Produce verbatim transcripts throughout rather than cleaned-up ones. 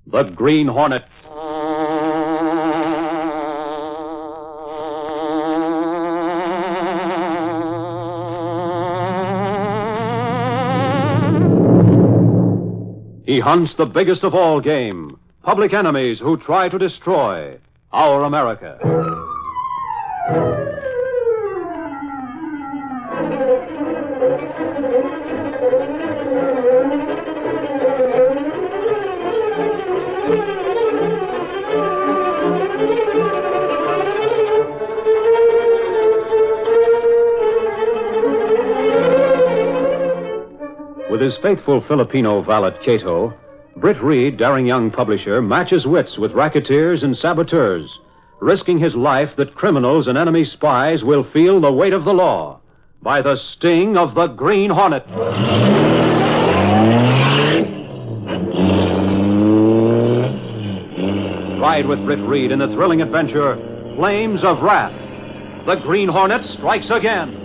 The Green Hornet. He hunts the biggest of all game, public enemies who try to destroy our America. With his faithful Filipino valet, Cato, Britt Reed, daring young publisher, matches wits with racketeers and saboteurs, risking his life that criminals and enemy spies will feel the weight of the law by the sting of the Green Hornet. Ride with Britt Reed in the thrilling adventure, Flames of Wrath. The Green Hornet strikes again.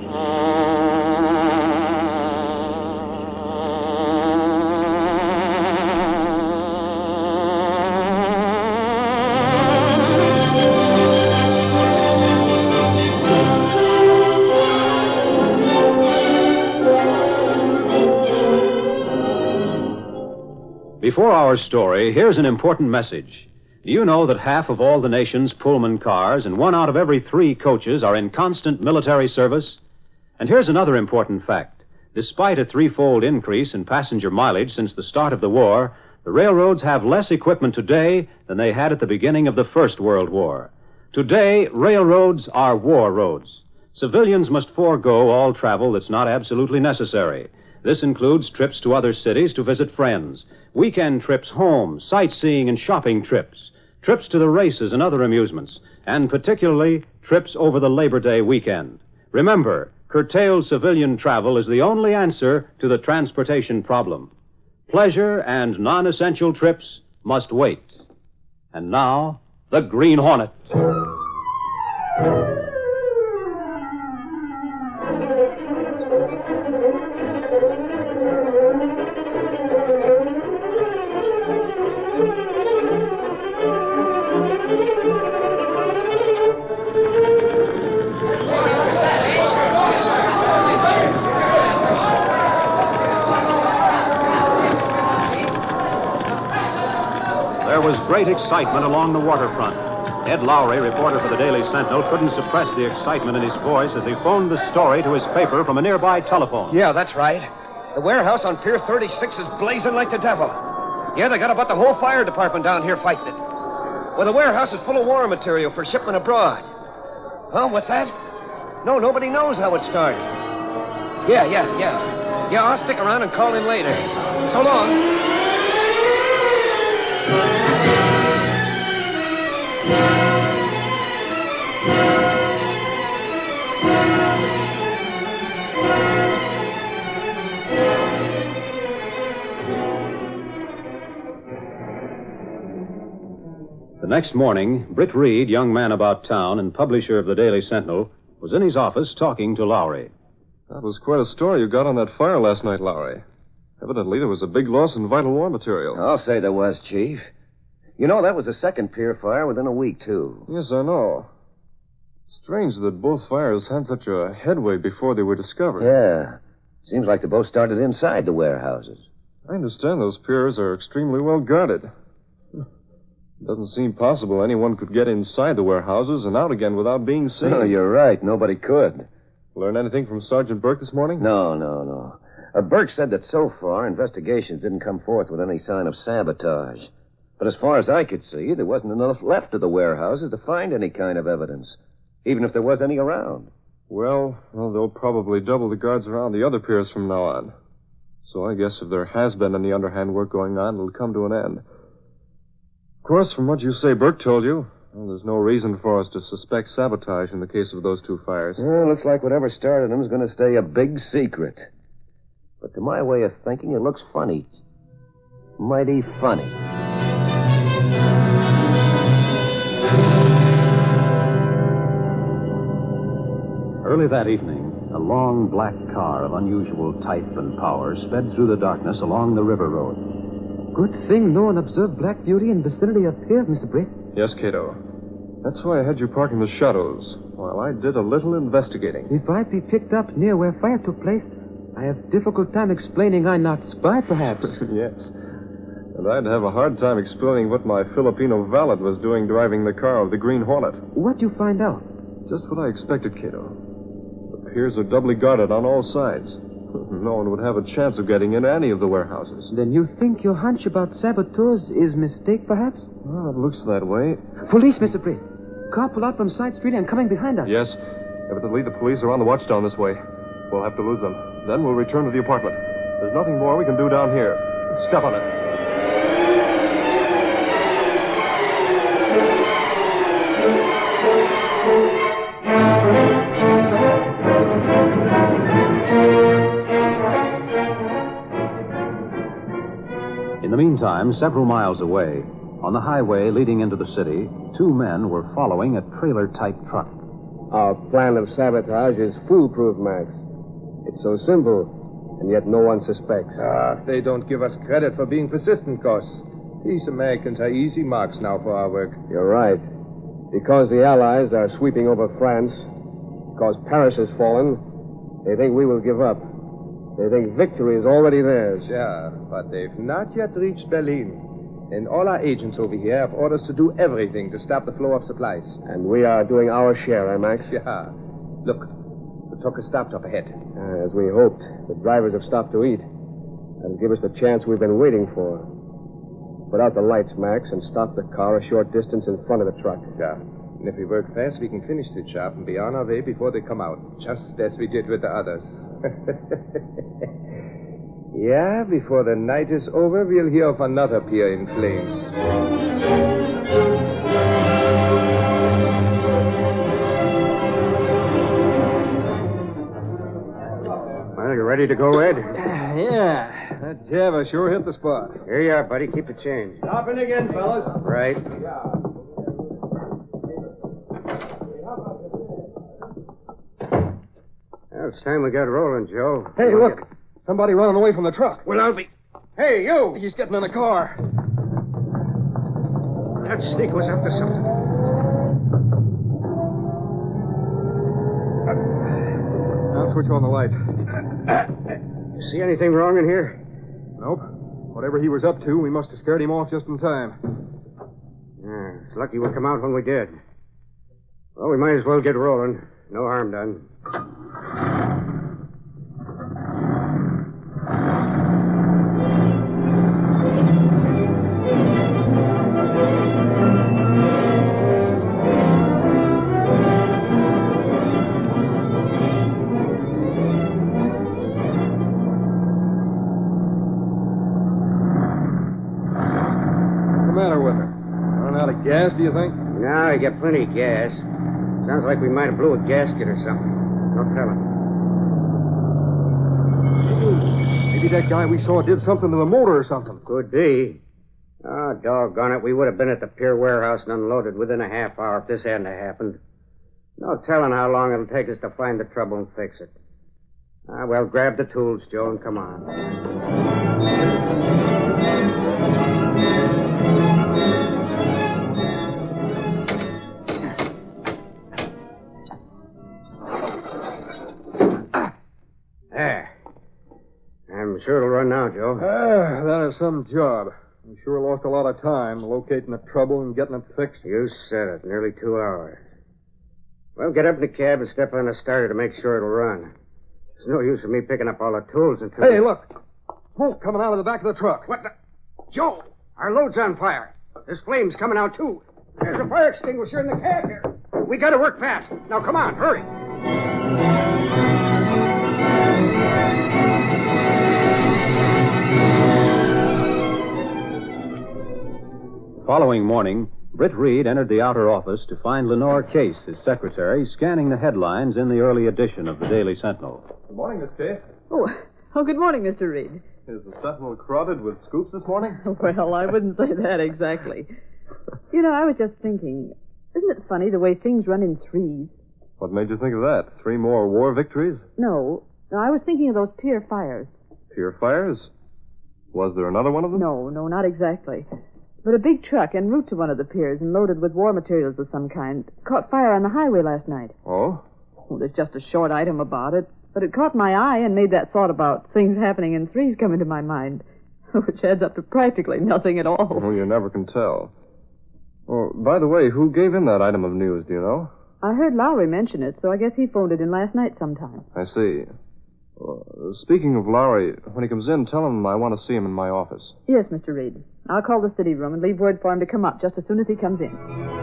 Before our story, here's an important message. Do you know that half of all the nation's Pullman cars and one out of every three coaches are in constant military service? And here's another important fact. Despite a threefold increase in passenger mileage since the start of the war, the railroads have less equipment today than they had at the beginning of the First World War. Today, railroads are war roads. Civilians must forego all travel that's not absolutely necessary. This includes trips to other cities to visit friends, weekend trips home, sightseeing and shopping trips, trips to the races and other amusements, and particularly trips over the Labor Day weekend. Remember, curtailed civilian travel is the only answer to the transportation problem. Pleasure and non-essential trips must wait. And now, the Green Hornet. There was great excitement along the waterfront. Ed Lowry, reporter for the Daily Sentinel, couldn't suppress the excitement in his voice as he phoned the story to his paper from a nearby telephone. Yeah, that's right. The warehouse on Pier thirty-six is blazing like the devil. Yeah, they got about the whole fire department down here fighting it. Well, the warehouse is full of war material for shipment abroad. Huh? What's that? No, nobody knows how it started. Yeah, yeah, yeah. Yeah, I'll stick around and call in later. So long. The next morning, Britt Reed, young man about town and publisher of the Daily Sentinel, was in his office talking to Lowry. That was quite a story you got on that fire last night, Lowry. Evidently, there was a big loss in vital war material. I'll say there was, Chief. You know, that was the second pier fire within a week, too. Yes, I know. Strange that both fires had such a headway before they were discovered. Yeah. Seems like they both started inside the warehouses. I understand those piers are extremely well guarded. It doesn't seem possible anyone could get inside the warehouses and out again without being seen. No, you're right. Nobody could. Learn anything from Sergeant Burke this morning? No, no, no. Uh, Burke said that so far, investigations didn't come forth with any sign of sabotage. But as far as I could see, there wasn't enough left of the warehouses to find any kind of evidence, even if there was any around. Well, well, they'll probably double the guards around the other piers from now on. So I guess if there has been any underhand work going on, it'll come to an end. Of course, from what you say Burke told you, well, there's no reason for us to suspect sabotage in the case of those two fires. Well, looks like whatever started them is going to stay a big secret. But to my way of thinking, it looks funny. Mighty funny. Early that evening, a long black car of unusual type and power sped through the darkness along the river road. Good thing no one observed Black Beauty in the vicinity of piers, Mister Britt. Yes, Cato. That's why I had you park in the shadows while I did a little investigating. If I'd be picked up near where fire took place, I have difficult time explaining I'm not spy, perhaps. Yes. And I'd have a hard time explaining what my Filipino valet was doing driving the car of the Green Hornet. What'd you find out? Just what I expected, Cato. The piers are doubly guarded on all sides. No one would have a chance of getting into any of the warehouses. Then you think your hunch about saboteurs is mistake, perhaps? Well, it looks that way. Police, Mister Britt. Car pulled out from side street and coming behind us. Yes. Evidently, the police are on the watch down this way. We'll have to lose them. Then we'll return to the apartment. There's nothing more we can do down here. Step on it. In the meantime, several miles away, on the highway leading into the city, two men were following a trailer-type truck. Our plan of sabotage is foolproof, Max. It's so simple, and yet no one suspects. Ah, they don't give us credit for being persistent, Goss. These Americans are easy marks now for our work. You're right. Because the Allies are sweeping over France, because Paris has fallen, they think we will give up. They think victory is already theirs. Yeah, but they've not yet reached Berlin. And all our agents over here have orders to do everything to stop the flow of supplies. And we are doing our share, eh, Max? Yeah. Look, the truck has stopped up ahead. Uh, as we hoped. The drivers have stopped to eat. That'll give us the chance we've been waiting for. Put out the lights, Max, and stop the car a short distance in front of the truck. Yeah. And if we work fast, we can finish the job and be on our way before they come out, just as we did with the others. Yeah, before the night is over, we'll hear of another pier in flames. Well, you ready to go, Ed? Yeah, that Java sure hit the spot. Here you are, buddy. Keep the change. Stopping again, fellas. Right. Well, it's time we got rolling, Joe. Hey, look. Somebody running away from the truck. Well, I'll be... Hey, you! He's getting in the car. That sneak was up to something. I'll switch on the light. You see anything wrong in here? Nope. Whatever he was up to, we must have scared him off just in time. Yeah, it's lucky we come out when we did. Well, we might as well get rolling. No harm done. Gas, do you think? No, you got plenty of gas. Sounds like we might have blew a gasket or something. No telling. Maybe that guy we saw did something to the motor or something. Could be. Oh, doggone it. We would have been at the pier warehouse and unloaded within a half hour if this hadn't happened. No telling how long it'll take us to find the trouble and fix it. Ah, well, grab the tools, Joe, and come on. I'm sure it'll run now, Joe. Ah, that is some job. We sure lost a lot of time locating the trouble and getting it fixed. You said it. Nearly two hours. Well, get up in the cab and step on the starter to make sure it'll run. There's no use of me picking up all the tools until... Hey, look. Smoke coming out of the back of the truck. What the... Joe, our load's on fire. There's flames coming out, too. There's a fire extinguisher in the cab here. We gotta work fast. Now, come on, hurry. Following morning, Britt Reed entered the outer office to find Lenore Case, his secretary, scanning the headlines in the early edition of the Daily Sentinel. Good morning, Miss Case. Oh, oh, good morning, Mister Reed. Is the Sentinel crowded with scoops this morning? Well, I wouldn't say that exactly. You know, I was just thinking, isn't it funny the way things run in threes? What made you think of that? Three more war victories? No, no, I was thinking of those pier fires. Pier fires? Was there another one of them? No, no, not exactly. But a big truck en route to one of the piers and loaded with war materials of some kind caught fire on the highway last night. Oh? Well, there's just a short item about it, but it caught my eye and made that thought about things happening in threes come into my mind, which adds up to practically nothing at all. Well, you never can tell. Oh, by the way, who gave in that item of news, do you know? I heard Lowry mention it, so I guess he phoned it in last night sometime. I see. Uh, speaking of Lowry, when he comes in, tell him I want to see him in my office. Yes, Mister Reed. I'll call the city room and leave word for him to come up just as soon as he comes in.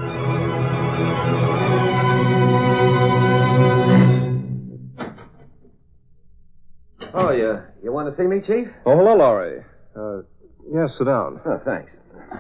Oh, you, you want to see me, Chief? Oh, hello, Lowry. Uh, yeah, sit down. Oh, thanks.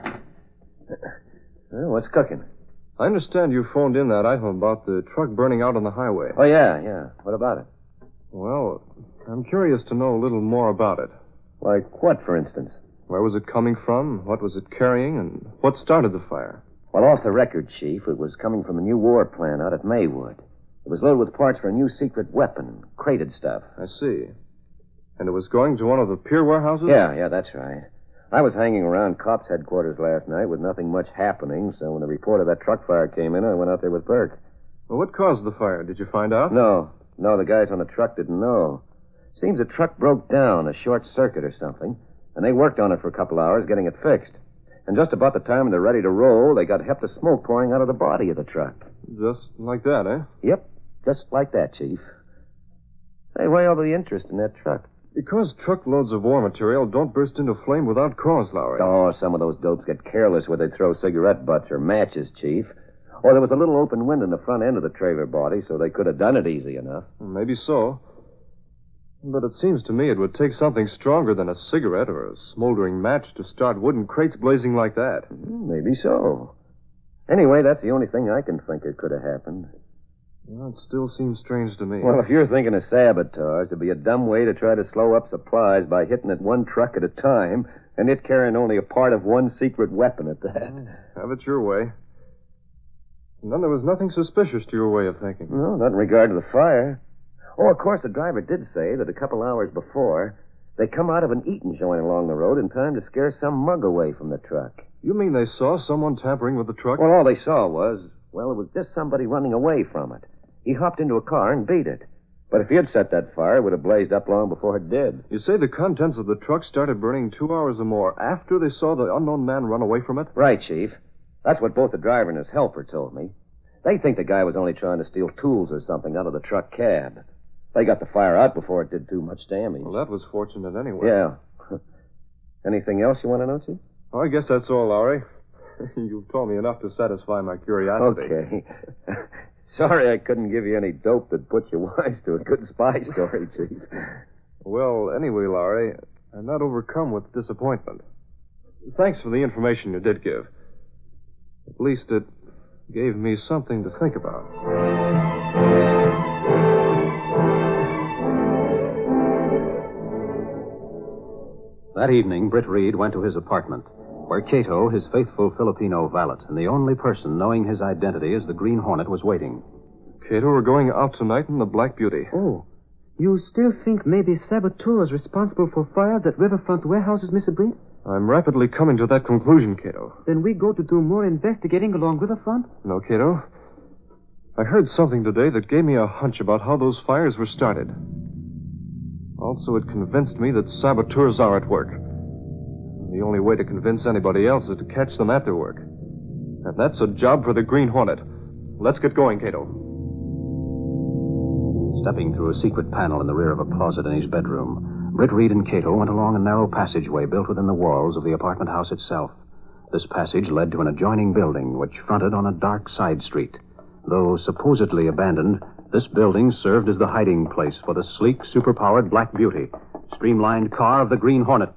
Well, what's cooking? I understand you phoned in that item about the truck burning out on the highway. Oh, yeah, yeah. What about it? Well, I'm curious to know a little more about it. Like what, for instance? Where was it coming from? What was it carrying? And what started the fire? Well, off the record, Chief, it was coming from a new war plant out at Maywood. It was loaded with parts for a new secret weapon, crated stuff. I see. And it was going to one of the pier warehouses? Yeah, yeah, that's right. I was hanging around cops' headquarters last night with nothing much happening, so when the report of that truck fire came in, I went out there with Burke. Well, what caused the fire? Did you find out? No. No, the guys on the truck didn't know. Seems the truck broke down, a short circuit or something, and they worked on it for a couple hours getting it fixed. And just about the time they're ready to roll, they got heft of smoke pouring out of the body of the truck. Just like that, eh? Yep, just like that, Chief. Say, why all the interest in that truck? Because truckloads of war material don't burst into flame without cause, Lowry. Oh, some of those dopes get careless where they throw cigarette butts or matches, Chief. Or there was a little open window in the front end of the trailer body, so they could have done it easy enough. Maybe so. But it seems to me it would take something stronger than a cigarette or a smoldering match to start wooden crates blazing like that. Maybe so. Anyway, that's the only thing I can think it could have happened. Well, it still seems strange to me. Well, if you're thinking of sabotage, it'd be a dumb way to try to slow up supplies by hitting it one truck at a time, and it carrying only a part of one secret weapon at that. Have it your way. And then there was nothing suspicious to your way of thinking. No, not in regard to the fire. Oh, of course, the driver did say that a couple hours before, they come out of an eating joint along the road in time to scare some mug away from the truck. You mean they saw someone tampering with the truck? Well, all they saw was, well, it was just somebody running away from it. He hopped into a car and beat it. But if he had set that fire, it would have blazed up long before it did. You say the contents of the truck started burning two hours or more after they saw the unknown man run away from it? Right, Chief. That's what both the driver and his helper told me. They think the guy was only trying to steal tools or something out of the truck cab. They got the fire out before it did too much damage. Well, that was fortunate anyway. Yeah. Anything else you want to know, Chief? Oh, I guess that's all, Lowry. You've told me enough to satisfy my curiosity. Okay. Sorry I couldn't give you any dope that put you wise to a good spy story, Chief. Well, anyway, Lowry, I'm not overcome with disappointment. Thanks for the information you did give. At least it gave me something to think about. That evening, Britt Reed went to his apartment, where Cato, his faithful Filipino valet, and the only person knowing his identity as the Green Hornet, was waiting. Cato, we're going out tonight in the Black Beauty. Oh, you still think maybe saboteur is responsible for fires at riverfront warehouses, Mister Britt? I'm rapidly coming to that conclusion, Cato. Then we go to do more investigating along riverfront? No, Cato. I heard something today that gave me a hunch about how those fires were started. Also, it convinced me that saboteurs are at work. The only way to convince anybody else is to catch them at their work. And that's a job for the Green Hornet. Let's get going, Cato. Stepping through a secret panel in the rear of a closet in his bedroom, Britt Reed and Cato went along a narrow passageway built within the walls of the apartment house itself. This passage led to an adjoining building which fronted on a dark side street. Though supposedly abandoned, this building served as the hiding place for the sleek, superpowered Black Beauty, streamlined car of the Green Hornet.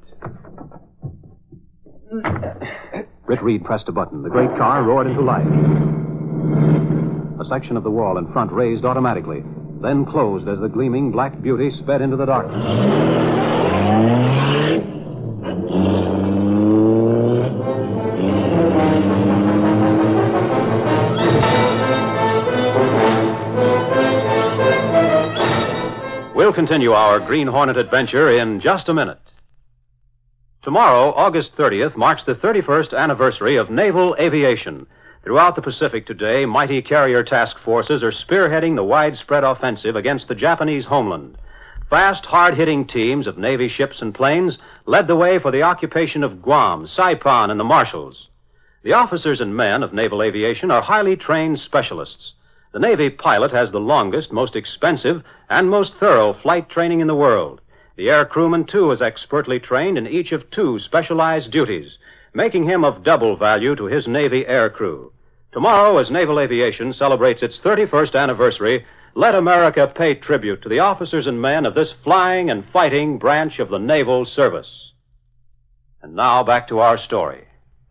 Britt Reed pressed a button. The great car roared into life. A section of the wall in front raised automatically, then closed as the gleaming Black Beauty sped into the darkness. We'll continue our Green Hornet adventure in just a minute. Tomorrow, August thirtieth, marks the thirty-first anniversary of naval aviation. Throughout the Pacific today, mighty carrier task forces are spearheading the widespread offensive against the Japanese homeland. Fast, hard-hitting teams of Navy ships and planes led the way for the occupation of Guam, Saipan, and the Marshalls. The officers and men of naval aviation are highly trained specialists. The Navy pilot has the longest, most expensive, and most thorough flight training in the world. The air crewman, too, is expertly trained in each of two specialized duties, making him of double value to his Navy air crew. Tomorrow, as naval aviation celebrates its thirty-first anniversary, let America pay tribute to the officers and men of this flying and fighting branch of the naval service. And now back to our story.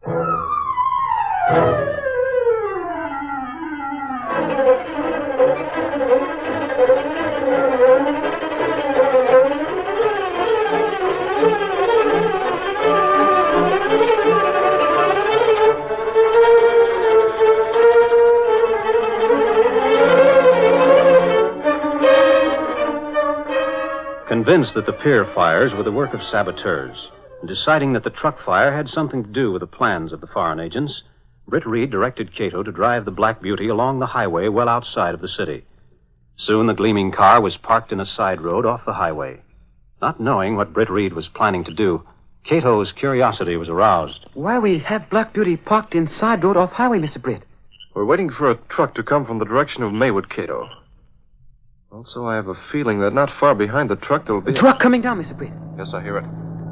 Convinced that the pier fires were the work of saboteurs, and deciding that the truck fire had something to do with the plans of the foreign agents, Britt Reed directed Cato to drive the Black Beauty along the highway well outside of the city. Soon the gleaming car was parked in a side road off the highway. Not knowing what Britt Reed was planning to do, Cato's curiosity was aroused. Why we have Black Beauty parked in side road off highway, Mister Britt? We're waiting for a truck to come from the direction of Maywood, Cato. Also, I have a feeling that not far behind the truck there will be... A truck coming down, Mister Britt. Yes, I hear it.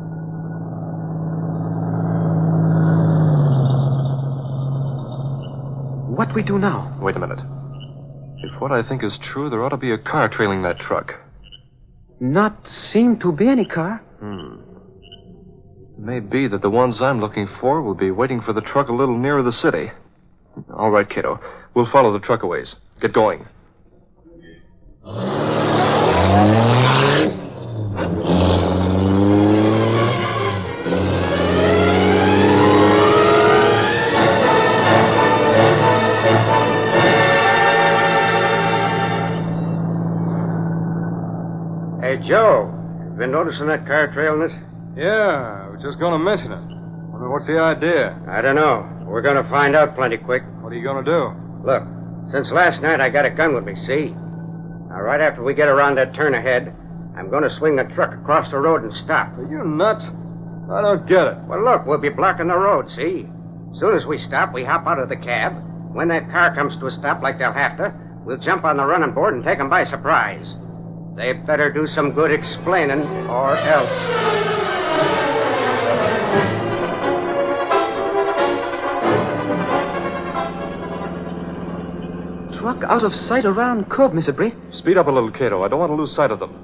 What we do now? Wait a minute. If what I think is true, there ought to be a car trailing that truck. Not seem to be any car. Hmm. It may be that the ones I'm looking for will be waiting for the truck a little nearer the city. All right, Cato. We'll follow the truck a ways. Get going. Hey, Joe, been noticing that car trailing us? Yeah, I was just going to mention it. Wonder what's the idea? I don't know. We're going to find out plenty quick. What are you going to do? Look, since last night I got a gun with me, see? Now, right after we get around that turn ahead, I'm going to swing the truck across the road and stop. Are you nuts? I don't get it. Well, look, we'll be blocking the road, see? As soon as we stop, we hop out of the cab. When that car comes to a stop like they'll have to, we'll jump on the running board and take them by surprise. They better do some good explaining, or else. Truck out of sight around curve, Mister Britt. Speed up a little, Cato. I don't want to lose sight of them.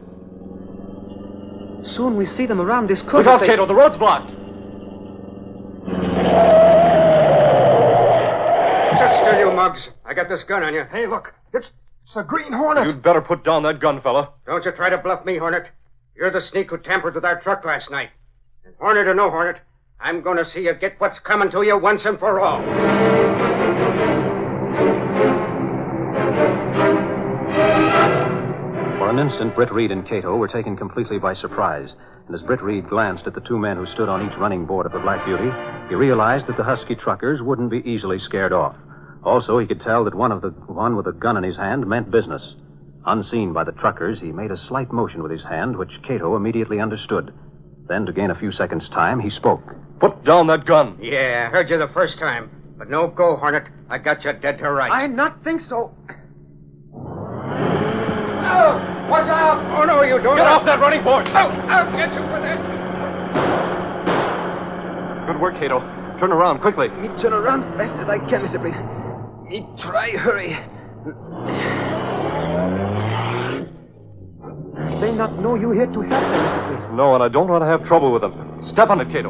Soon we see them around this curve. Look out, Cato. The road's blocked. Sit still, you mugs. I got this gun on you. Hey, look. It's, it's a Green Hornet. You'd better put down that gun, fella. Don't you try to bluff me, Hornet. You're the sneak who tampered with our truck last night. And Hornet or no Hornet, I'm going to see you get what's coming to you once and for all. For an instant, Britt Reed and Cato were taken completely by surprise. And as Britt Reed glanced at the two men who stood on each running board of the Black Beauty, he realized that the husky truckers wouldn't be easily scared off. Also, he could tell that one of the one with a gun in his hand meant business. Unseen by the truckers, he made a slight motion with his hand, which Cato immediately understood. Then, to gain a few seconds' time, he spoke. Put down that gun. Yeah, I heard you the first time. But no go, Hornet. I got you dead to rights. I not think so. Oh, watch out! Oh, no, you don't. Get off that running board. Oh, I'll get you for that. Good work, Cato. Turn around, quickly. Me turn around fast as I can, Mister Britt. Me try hurry. They not know you here to help them, Mister Britt. No, and I don't want to have trouble with them. Step on it, Cato.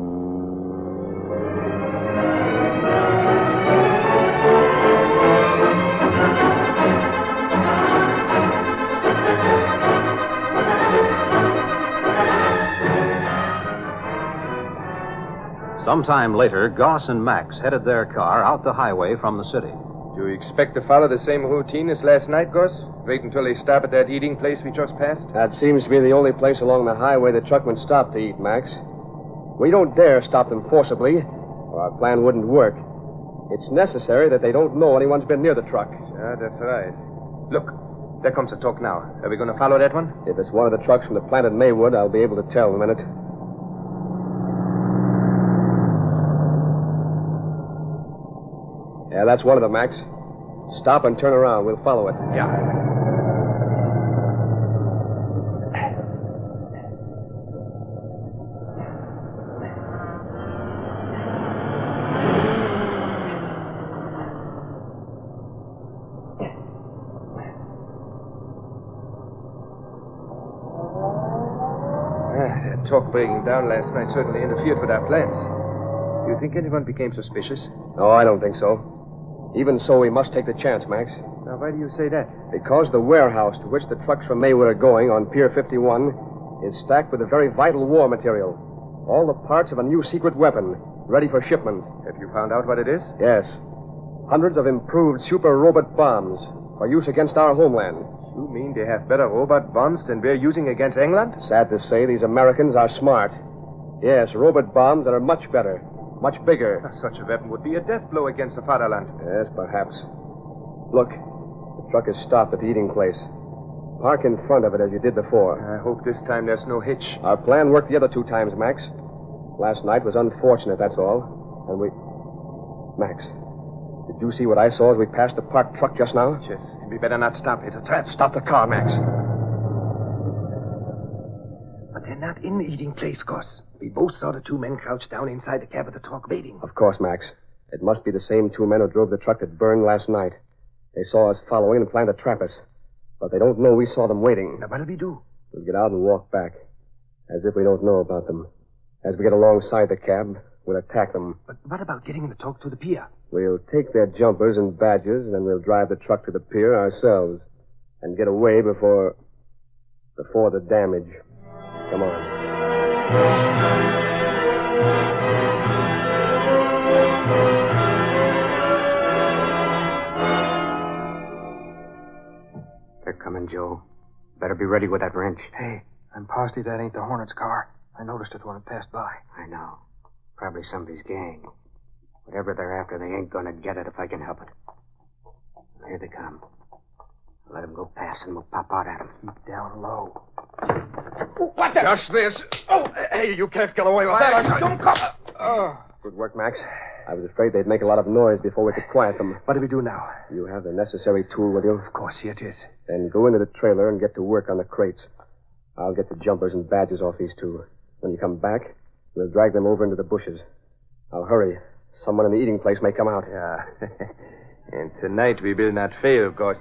Sometime later, Goss and Max headed their car out the highway from the city. Do you expect to follow the same routine as last night, Gus? Wait until they stop at that eating place we just passed? That seems to be the only place along the highway the truckmen stop to eat, Max. We don't dare stop them forcibly, or our plan wouldn't work. It's necessary that they don't know anyone's been near the truck. Yeah, that's right. Look, there comes the truck now. Are we going to follow that one? If it's one of the trucks from the plant at Maywood, I'll be able to tell in a minute. Yeah, that's one of them, Max. Stop and turn around. We'll follow it. Yeah. Talk breaking down last night certainly interfered with our plans. Do you think anyone became suspicious? No, I don't think so. Even so, we must take the chance, Max. Now, why do you say that? Because the warehouse to which the trucks from Maywood are going on Pier fifty-one is stacked with a very vital war material. All the parts of a new secret weapon, ready for shipment. Have you found out what it is? Yes. Hundreds of improved super robot bombs for use against our homeland. You mean they have better robot bombs than we're using against England? Sad to say, these Americans are smart. Yes, robot bombs that are much better, much bigger. Such a weapon would be a death blow against the fatherland. Yes, perhaps. Look, the truck is stopped at the eating place. Park in front of it as you did before. I hope this time there's no hitch. Our plan worked the other two times, Max. Last night was unfortunate, that's all. And we... Max, did you see what I saw as we passed the parked truck just now? Yes. We better not stop. It's a trap. Stop the car, Max. But they're not in the eating place, Gus. We both saw the two men crouched down inside the cab of the truck waiting. Of course, Max. It must be the same two men who drove the truck that burned last night. They saw us following and planned to trap us. But they don't know we saw them waiting. Now, what'll we do? We'll get out and walk back. As if we don't know about them. As we get alongside the cab, we'll attack them. But what about getting the truck to the pier? We'll take their jumpers and badges, and then we'll drive the truck to the pier ourselves. And get away before... before the damage. Come on. They're coming, Joe. Better be ready with that wrench. Hey, I'm positive that ain't the Hornet's car. I noticed it when it passed by. I know. Probably somebody's gang. Whatever they're after, they ain't gonna get it if I can help it. Here they come. Let them go past and we'll pop out at them. Keep down low. What the... Just this. Oh, hey, you can't get away with that. Don't come. Oh. Good work, Max. I was afraid they'd make a lot of noise before we could quiet them. What do we do now? You have the necessary tool with you? Of course, here it is. Then go into the trailer and get to work on the crates. I'll get the jumpers and badges off these two. When you come back, we'll drag them over into the bushes. I'll hurry. Someone in the eating place may come out. Yeah. And tonight we will not fail, Gus.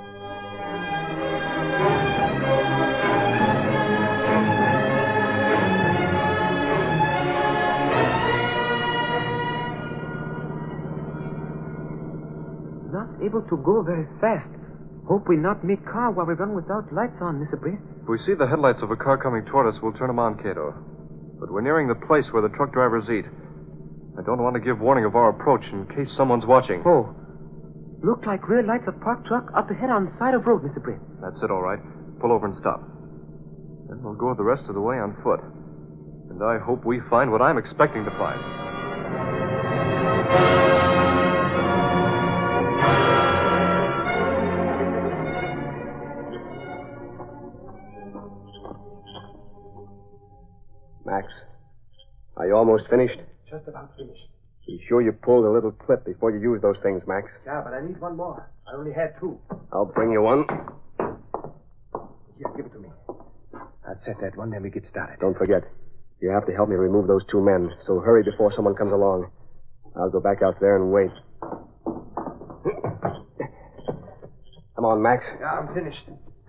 Not able to go very fast. Hope we not meet car while we run without lights on, Mister Britt. If we see the headlights of a car coming toward us, we'll turn them on, Cato. But we're nearing the place where the truck drivers eat. I don't want to give warning of our approach in case someone's watching. Oh. Look like rear lights of parked truck up ahead on the side of road, Mister Britt. That's it, all right. Pull over and stop. Then we'll go the rest of the way on foot. And I hope we find what I'm expecting to find. Max, are you almost finished? Just about finished. Be sure you pull the little clip before you use those things, Max. Yeah, but I need one more. I only had two. I'll bring you one. Here, give it to me. I'll set that one, then we get started. Don't forget, you have to help me remove those two men, so hurry before someone comes along. I'll go back out there and wait. Come on, Max. Yeah, I'm finished.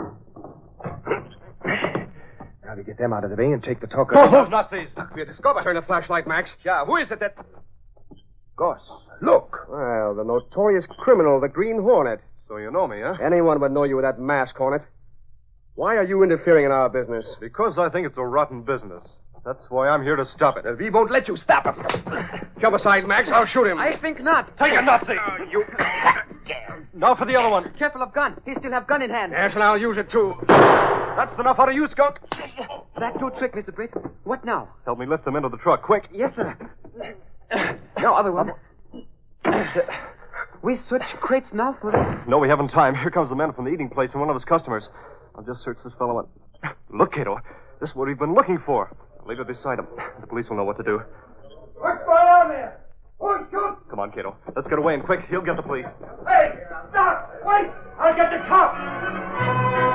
Now we get them out of the way and take the talker. Oh, those Nazis! We're discovered. Turn the flashlight, Max. Yeah, who is it that... Gus, look. Well, the notorious criminal, the Green Hornet. So you know me, huh? Anyone would know you with that mask, Hornet. Why are you interfering in our business? Because I think it's a rotten business. That's why I'm here to stop it. We won't let you stop it. Jump aside, Max. I'll shoot him. I think not. Take a Nazi. Uh, you... Now for the other one. Careful of gun. He still have gun in hand. Yes, and I'll use it, too. That's enough out of you, Skunk. That do trick, Mister Britt. What now? Help me lift them into the truck, quick. Yes, sir. No, other one. We switch crates now for this. No, we haven't time. Here comes the man from the eating place and one of his customers. I'll just search this fellow and... Look, Cato. This is what we've been looking for. Leave it beside him. The police will know what to do. What's going on there? Who's shooting? Come on, Cato. Let's get away and quick. He'll get the police. Hey, stop! Wait! I'll get the cops!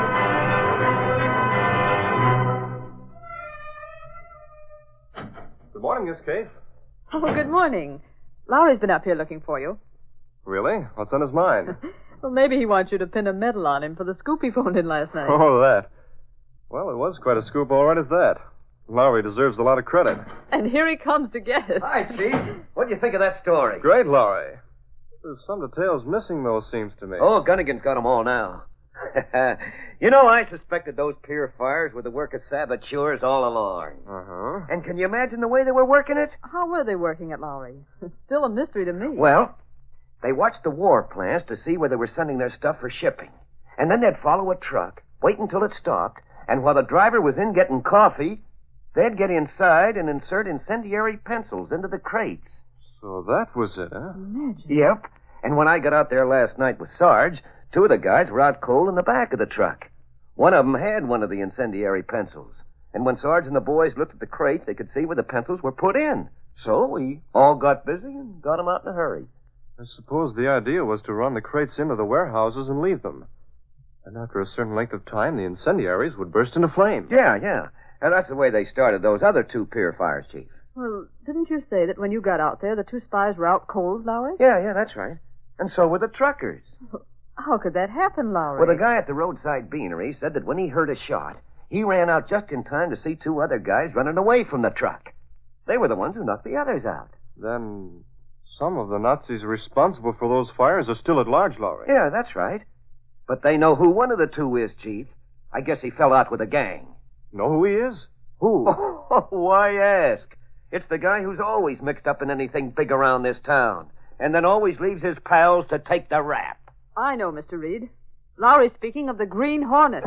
Good morning, Miss Case. Oh, good morning. Lowry's been up here looking for you. Really? What's on his mind? Well, maybe he wants you to pin a medal on him for the scoop he phoned in last night. Oh, that. Well, it was quite a scoop, all right, as that. Lowry deserves a lot of credit. And here he comes to get it. Hi, Chief. What do you think of that story? Great, Lowry. There's some details missing, though, seems to me. Oh, Gunnigan's got 'em all now. You know, I suspected those pier fires were the work of saboteurs all along. Uh-huh. And can you imagine the way they were working it? How were they working it, Lowry? It's still a mystery to me. Well, they watched the war plants to see where they were sending their stuff for shipping. And then they'd follow a truck, wait until it stopped, and while the driver was in getting coffee, they'd get inside and insert incendiary pencils into the crates. So that was it, huh? Imagine. Yep. And when I got out there last night with Sarge, two of the guys were out cold in the back of the truck. One of them had one of the incendiary pencils. And when Sarge and the boys looked at the crate, they could see where the pencils were put in. So we all got busy and got 'em out in a hurry. I suppose the idea was to run the crates into the warehouses and leave them. And after a certain length of time, the incendiaries would burst into flame. Yeah, yeah. And that's the way they started those other two pier fires, Chief. Well, didn't you say that when you got out there, the two spies were out cold, Lowry? Yeah, yeah, that's right. And so were the truckers. How could that happen, Lowry? Well, the guy at the roadside beanery said that when he heard a shot, he ran out just in time to see two other guys running away from the truck. They were the ones who knocked the others out. Then some of the Nazis responsible for those fires are still at large, Lowry. Yeah, that's right. But they know who one of the two is, Chief. I guess he fell out with a gang. Know who he is? Who? Oh, why ask? It's the guy who's always mixed up in anything big around this town, and then always leaves his pals to take the rap. I know, Mister Reed. Lowry's speaking of the Green Hornet.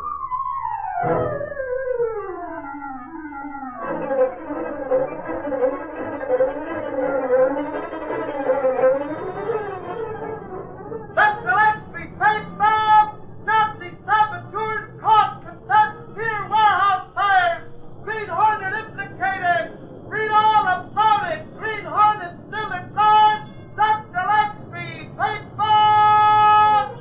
That's Gillespie! Face down! Nazi saboteurs caught! Confessed pier warehouse fires! Green Hornet implicated! Read all about it! Green Hornet still at large! That's Gillespie! Face down!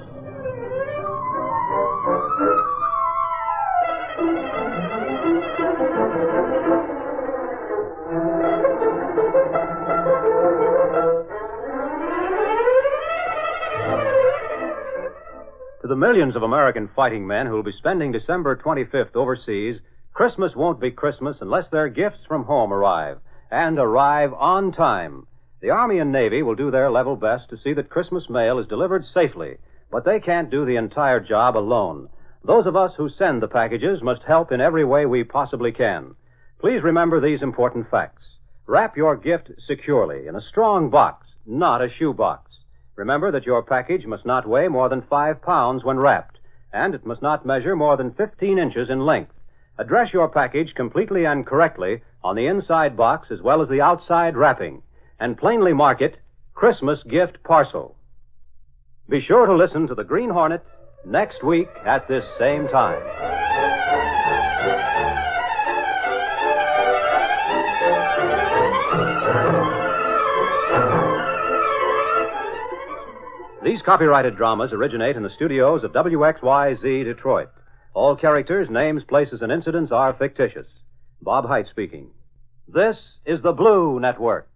To the millions of American fighting men who will be spending December twenty-fifth overseas, Christmas won't be Christmas unless their gifts from home arrive, and arrive on time. The Army and Navy will do their level best to see that Christmas mail is delivered safely, but they can't do the entire job alone. Those of us who send the packages must help in every way we possibly can. Please remember these important facts. Wrap your gift securely in a strong box, not a shoebox. Remember that your package must not weigh more than five pounds when wrapped, and it must not measure more than fifteen inches in length. Address your package completely and correctly on the inside box as well as the outside wrapping, and plainly mark it Christmas Gift Parcel. Be sure to listen to the Green Hornet next week at this same time. These copyrighted dramas originate in the studios of W X Y Z Detroit. All characters, names, places, and incidents are fictitious. Bob Height speaking. This is the Blue Network.